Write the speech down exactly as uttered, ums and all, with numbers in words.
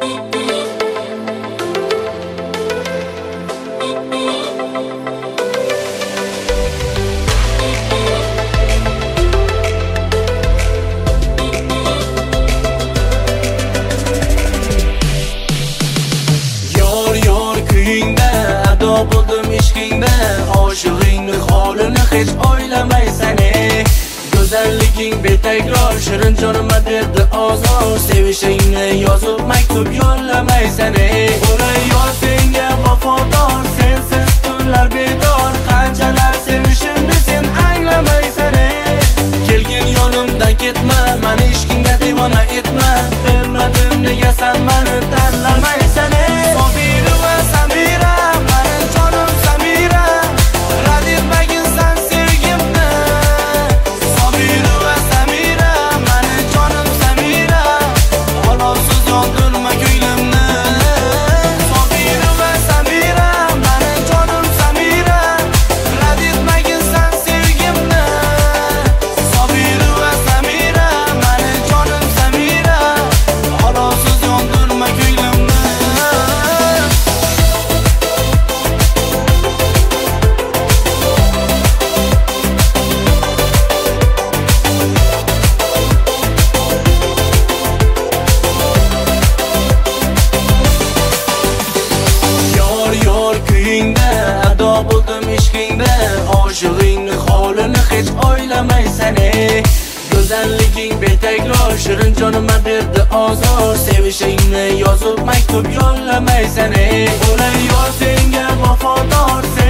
Bo'ldim ishqingda, oshig'ingni holini hech o'ylamaysan ey. Go'zalliging betakror, shirin jonimga berdi ozor. Sevishingni yozib maktub yo'llamaysan ey. O'lay yor senga vafodor, sensiz tunlar bedor. Qanchalar sevishimni sen anglamaysan ey. Kelgin yonimdan ketma, meni ishqingga devona etma. Bilmadim nega sen meni tanlamaysan ey. Sobira va Samira, bo'ldim ishqingda, oshig'ingni holini hech o'ylamaysan ey. Go'zalliging betakror, shirin jonimga berdi ozor. Sevishingni yozib maktub yo'llamaysan ey. O'lay yor senga vafodor.